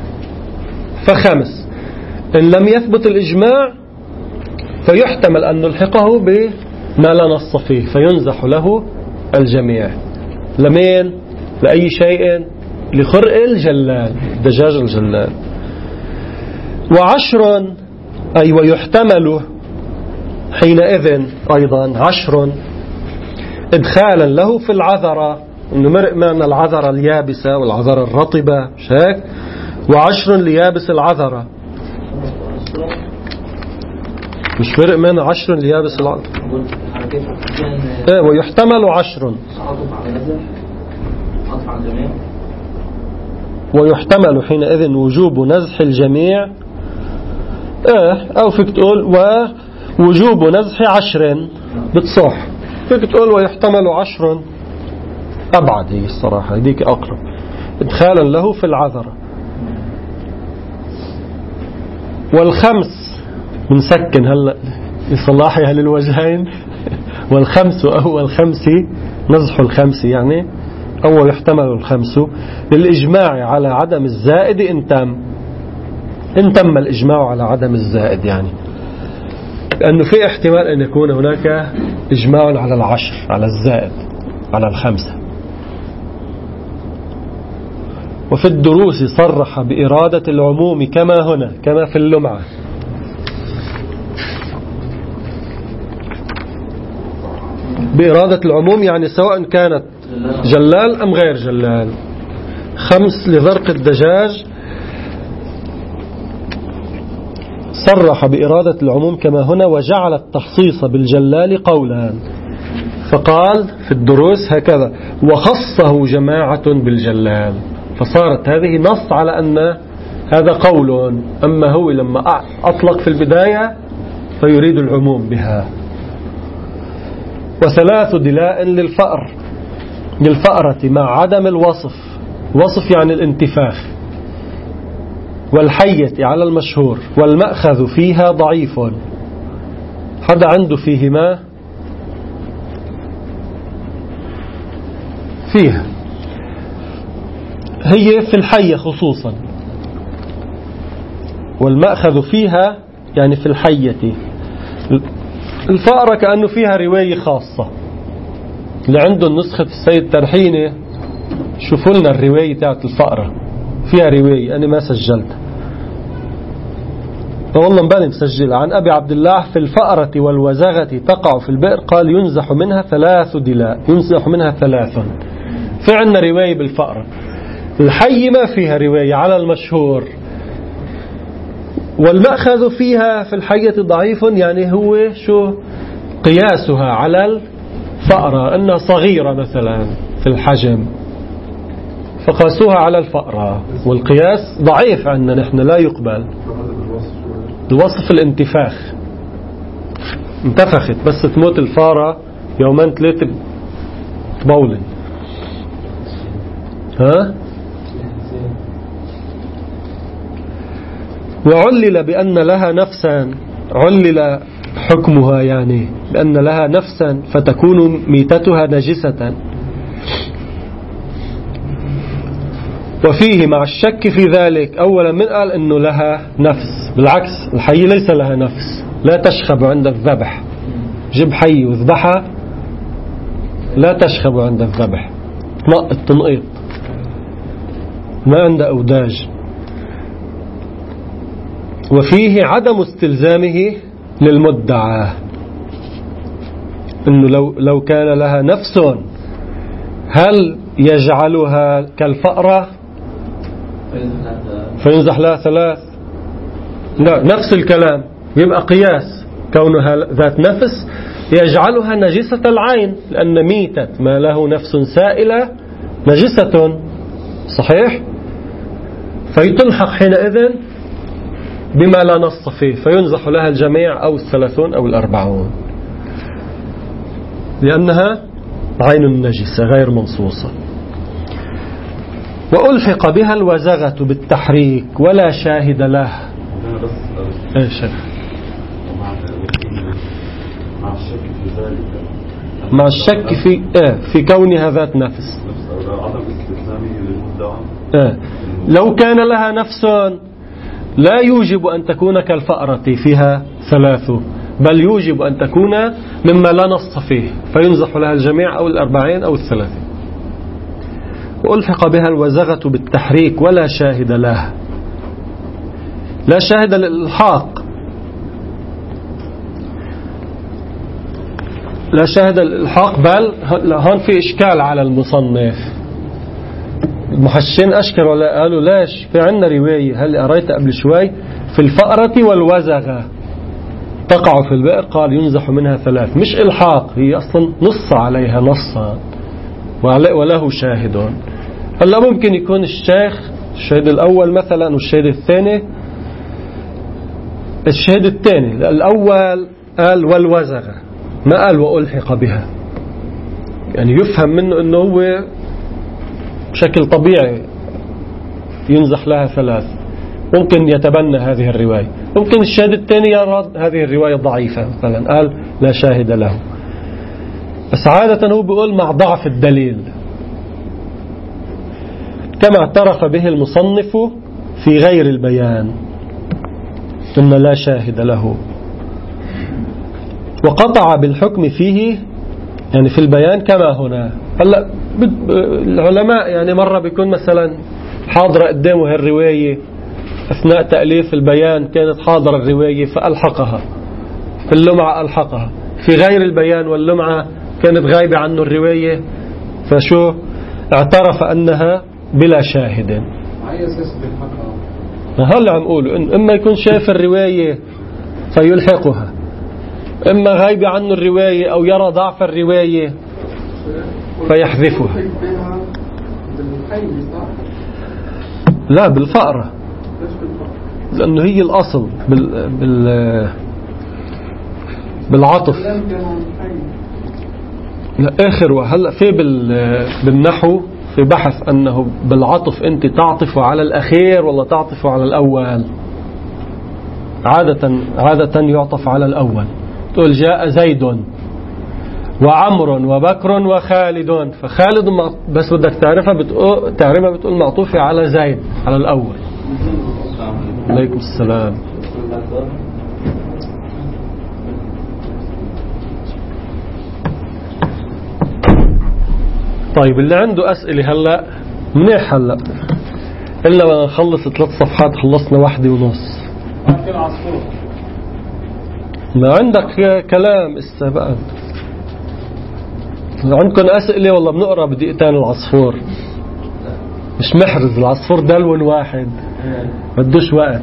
S1: فخمس إن لم يثبت الإجماع فيحتمل أن نلحقه بما لا نص فيه فينزح له الجميع. لمين؟ لأي شيء؟ لخرق الجلال دجاج الجلال. وعشر أي ويحتمل حينئذ أيضا عشر إدخالا له في العذرة إنه مرق معنا العذرة اليابسة والعذرة الرطبة مش هيك؟ وعشر ليابس العذرة مش فرق معنا عشر ليابس العذرة إيه ويحتمل عشر ويحتمل حينئذ وجوب نزح الجميع إيه أو فيك تقول ووجوب نزح عشر بتصح فيك تقول ويحتمل عشر أبعد هي الصراحة هذيك أقرب إدخالا له في العذرة. والخمس بنسكن هلا لصلاحها للوجهين والخمس أو الخمس نزح الخمس يعني أو يحتمل الخمس للإجماع على عدم الزائد إن تم إن تم الإجماع على عدم الزائد يعني لأنه في احتمال أن يكون هناك إجماع على العشر على الزائد على الخمسة. وفي الدروس صرح بإرادة العموم كما هنا كما في اللمعة بإرادة العموم يعني سواء كانت جلال أم غير جلال. خمس لذرق الدجاج صرح بإرادة العموم كما هنا وجعل التخصيص بالجلال قولا فقال في الدروس هكذا وخصه جماعة بالجلال فصارت هذه نص على أن هذا قول أما هو لما أطلق في البداية فيريد العموم بها. وثلاث دلاء للفأر للفأرة مع عدم الوصف وصف يعني الانتفاخ والحية على المشهور والمأخذ فيها ضعيف. حدا عنده فيهما فيها هي في الحية خصوصا والمأخذ فيها يعني في الحية الفأرة كأنه فيها رواية خاصة. اللي عنده نسخة السيد ترحيني شوفوا لنا الرواية تاعت الفأرة، فيها رواية أنا ما سجلتها والله مبالي مسجل. عن أبي عبد الله في الفأرة والوزغة تقع في البئر قال ينزح منها ثلاث دلاء، ينزح منها ثلاث. في عنا رواية بالفأرة. الحي ما فيها رواية على المشهور، والمأخذ فيها في الحية ضعيف، يعني هو شو قياسها على الفأرة أنها صغيرة مثلا في الحجم فقاسوها على الفأرة، والقياس ضعيف عندنا نحن لا يقبل. الوصف الانتفاخ، انتفخت بس تموت الفارة يومين ثلاثة تبولن. ها وعلل بأن لها نفسا، علل حكمها يعني بأن لها نفسا فتكون ميتتها نجسة. وفيه مع الشك في ذلك أولا من قال أنه لها نفس، بالعكس الحي ليس لها نفس، لا تشخب عند الذبح. جيب حي وذبحها لا تشخب عند الذبح، تنقط تنقيط ما عند أوداج. وفيه عدم استلزامه للمدعى، أنه لو, لو كان لها نفس هل يجعلها كالفأرة فينزح لها ثلاث؟ لا، نفس الكلام يبقى قياس كونها ذات نفس يجعلها نجسة العين، لأن ميتة ما له نفس سائلة نجسة صحيح، فيتلحق حينئذ بما لا نص فيه فينزح لها الجميع أو الثلاثون أو الأربعون، لأنها عين النجسة غير منصوصة. وألحق بها الوزغة بالتحريك ولا شاهد له. ايش
S4: مع الشك في ذلك،
S1: مع الشك في آه في كونها ذات نفس،
S4: عدم استلزامه للمدعى.
S1: آه لو كان لها نفس لا يوجب أن تكون كالفأرة فيها ثلاث، بل يوجب أن تكون مما لا نص فيه فينزح لها الجميع أو الأربعين أو الثلاثين. وألحق بها الوزغة بالتحريك ولا شاهد له، لا شاهد للإلحاق، لا شاهد للإلحاق، بل هون في إشكال على المصنف. المحشين أشكر ولا قالوا لاش في عنا رواية هل قريت قبل شوي في الفأرة والوزغة تقع في البئر قال ينزح منها ثلاث، مش إلحاق، هي أصلا نص عليها نصا وله شاهد. هلا ممكن يكون الشيخ الشهيد الأول مثلا والشهيد الثاني الشهيد الثاني الأول قال والوزغة ما قال وألحق بها، يعني يفهم منه أنه هو بشكل طبيعي ينزح لها ثلاث، ممكن يتبنى هذه الرواية. ممكن الشاهد الثاني يرى هذه الرواية ضعيفة مثلا قال لا شاهد له، بس عادة هو بيقول مع ضعف الدليل كما اعترف به المصنف في غير البيان ثم لا شاهد له، وقطع بالحكم فيه يعني في البيان كما هنا. هلا العلماء يعني مرة بيكون مثلا حاضرة قدامه هالرواية أثناء تأليف البيان، كانت حاضرة الرواية فألحقها، في اللمعة ألحقها، في غير البيان واللمعة كانت غايبة عنه الرواية فشو اعترف أنها بلا شاهد.
S5: أي أساس بالحقها؟
S1: هلا عم قوله إن إما يكون شايف الرواية فيلحقها، إما غايبة عنه الرواية أو يرى ضعف الرواية فيحذفها. لا بالفأرة، لأنه هي الأصل بال بال بالعطف. لا آخر وهلا في بال بالنحو في بحث أنه بالعطف أنت تعطف على الأخير ولا تعطف على الأول. عادة عادة يعطف على الأول، تقول جاء زيد وعمر وبكر وخالد، فخالد بس بدك تعرفها بتقول تعرفها بتقول معطوفة على زيد على الأول. عليكم السلام. طيب اللي عنده أسئلة هلأ منيح هلأ، إلا ما نخلص ثلاث صفحات خلصنا واحدة ونص. ما عندك كلام استبقى عندكم أسئلة والله بنقرأ بدقيقتين العصفور، مش محرز العصفور دلون واحد بدوش وقت.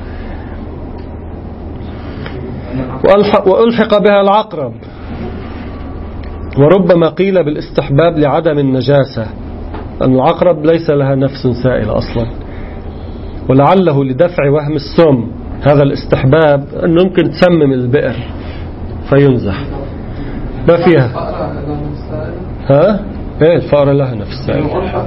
S1: وألحق, وألحق بها العقرب، وربما قيل بالاستحباب لعدم النجاسة، أن العقرب ليس لها نفس سائلة أصلا، ولعله لدفع وهم السم. هذا الاستحباب أنه ممكن تسمم البئر فينزح ما فيها. ها؟ ايه الفأرة لها نفس سائلة.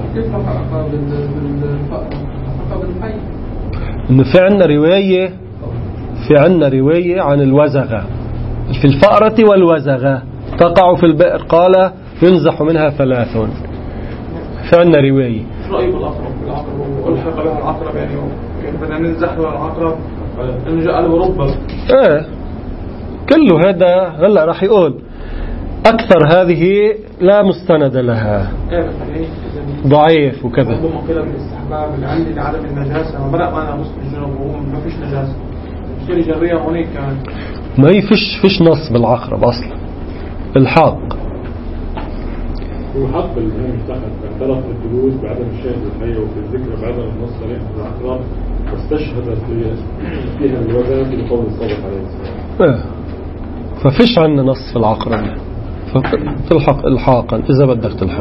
S1: إنه في عنا رواية في عنا رواية عن الوزغة في الفأرة والوزغة تقع في البئر، قال ينزح منها ثلاث. في عنا رواية.
S2: رأيي بالعقرب بالعقرب والحق له العقرب يعني بدنا ننزح له العقرب إنه جاء له ربه.
S1: ايه كله هذا هلا راح يقول أكثر هذه لا مستند لها، ضعيف وكذا.
S2: ربما قيل بالاستحباب اللي عندي لعدم النجاسة، ما بدأ معنا مسلم الجنوب وهو ما فيش نجاسة. مشتري جرية هونيك كمان
S1: ما هي فيش فيش نص بالعقرب أصلا. الحاق
S6: هو حق الإمام اعترف اعترف بالجلوس بعدم الشاهد الحية وفي الذكر بعدم النص عليه في العقرب، واستشهد فيها الوزن في قول الصادق عليه السلام.
S1: ايه ففيش عندنا نص في العقرب، فتلحق الحاقا إذا بدك تلحق.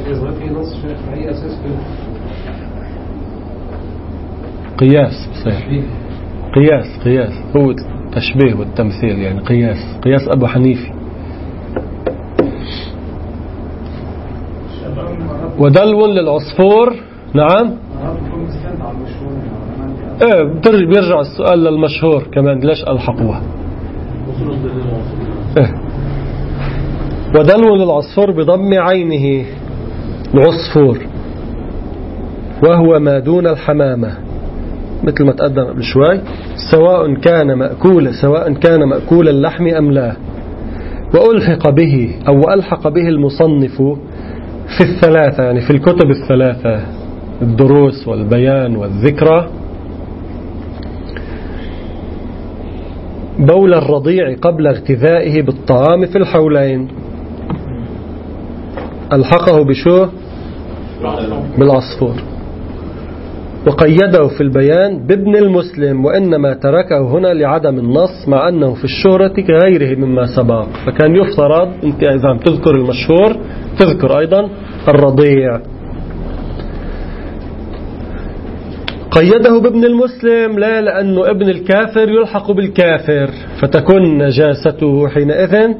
S1: قياس صحيح. قياس قياس هو تشبيه والتمثيل، يعني قياس قياس أبو حنيفي. ودلو للعصفور. نعم ايه بيرجع السؤال للمشهور كمان، ليش ألحقوها. ايه ودلو للعصفور بضم عينه العصفور، وهو ما دون الحمامة مثل ما تقدم قبل شوي، سواء كان مأكول سواء كان مأكول اللحم أم لا. وألحق به أو ألحق به المصنف في الثلاثة، يعني في الكتب الثلاثة، الدروس والبيان والذكرى، بول الرضيع قبل اغتذائه بالطعام في الحولين. ألحقه بشو؟ بالعصفور. وقيده في البيان بابن المسلم، وإنما تركه هنا لعدم النص، مع أنه في الشهرة كغيره مما سبق. فكان يفترض أنت إذا تذكر المشهور تذكر أيضا الرضيع. قيده بابن المسلم لا لأنه ابن الكافر يلحق بالكافر، فتكون نجاسته حينئذ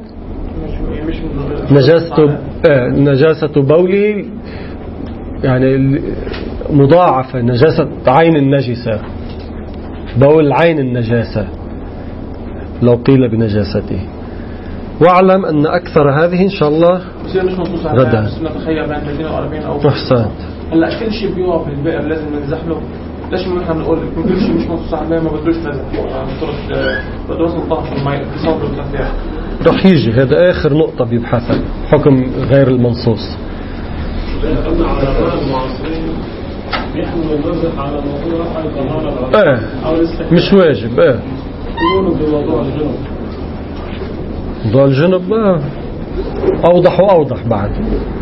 S1: نجاسة نجاسة بولي يعني مضاعفة، نجاسة عين النجسة، بول عين النجاسة لو قيل بنجاسته. واعلم أن أكثر هذه إن شاء الله غدا.
S2: نتخيل بين ثلاثين وأربعين أو
S1: أحسنت.
S2: هلا كل شيء بيقع في البئر لازم ننزح له. ليش ما نحن نقول كل شيء مش منصوص عليه ما بدوش نزح، يعني طرق بدوس نطاح في الماء تصور الكثير.
S1: رح يجي هذا آخر نقطة بيبحثها، حكم غير المنصوص.
S6: لأن علماء المعاصرين يحملوا النزح على موضوع الطهارة
S1: ايه مش واجب. ايه
S6: يقولوا بموضوع الجنوب.
S1: موضوع الجنوب اه أوضح وأوضح بعد.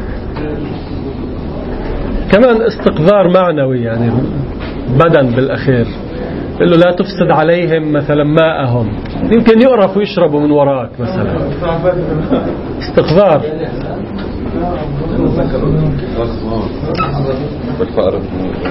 S1: كمان استقذار معنوي، يعني بدن بالأخير، قل له لا تفسد عليهم مثلا ماءهم، يمكن يقرف ويشربوا من وراك مثلا. استقذار
S4: بالفأر،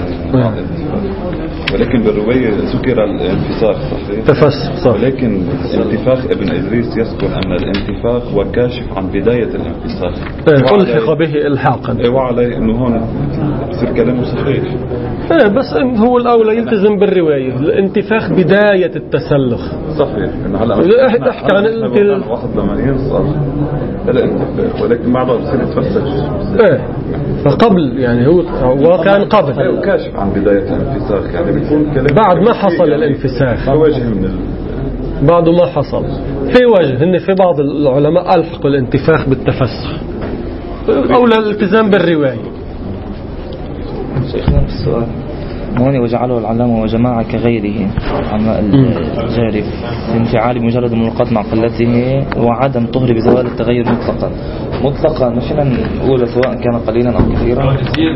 S4: ولكن بالرواية ذكر الانفساخ صحيح؟
S1: تفسخ صح.
S4: ولكن انتفاخ ابن إدريس يذكر أن الانتفاخ هو كاشف عن بداية الانفساخ.
S1: ألحق به إلحاقا.
S4: وعليه أنه هون بصير كلامه صحيح.
S1: إيه بس هو الأولى يلتزم بالرواية، الانتفاخ بداية التسلخ.
S4: صحيح. هلا
S1: احكي عن الانتفاخ
S4: واحد لما ينصر الانتفاخ، ولكن بعضها بصير يتفسخ.
S1: ايه فقبل يعني هو هو كان قبل
S4: كاشف عن بداية الانفساخ، يعني بيكون كلام
S1: بعد ما حصل الانفساخ،
S4: وجه من ال...
S1: بعد ما حصل في وجه. إن في بعض العلماء ألحقوا الانتفاخ بالتفسخ، أولى الالتزام بالرواية.
S3: شيخنا في السؤال هون وجعله العلامة وجماعة كغيره عما الجارف انفعال بمجرد ملاقاة مع قلته وعدم طهر بزوال التغير مطلقا مطلقا مش نقول سواء كان قليلا أو كثيرا.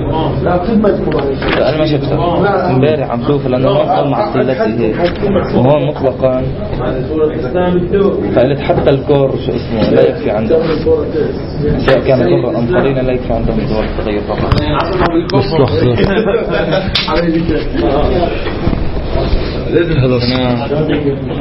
S3: أنا ما شفتها امبارح عم شوف لأنه أو مع قلته وهون مطلقا فقلت حتى الكور شو اسمه لا يكفي عنده سواء كان كور أم قليلا لا يكفي عنده بزوال التغير فقط.
S1: خلاص